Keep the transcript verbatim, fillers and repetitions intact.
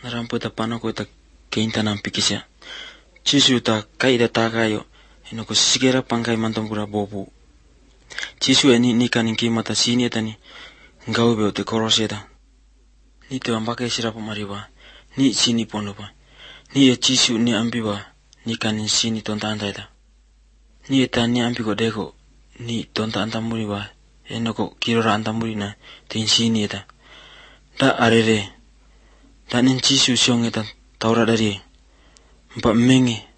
narampo ta pano ko ta keinta nam pikisya. Jisu ta kai da takayo enoko sigera pangkai mantongkura bobu. Jisu eni nika ninki mata sini etani ngau be te koroseta. Ni te ambake sira pamariwa ni sini ponopa. Ni e Jisu ni ambiwa ni kanin sini tonta antaita. Ni eta ni ambiko deko ni tonta antamuriwa enoko kirora antamurina tin sini eta. Da arere da nin Jisu siong eta taura dari. Mpa mengi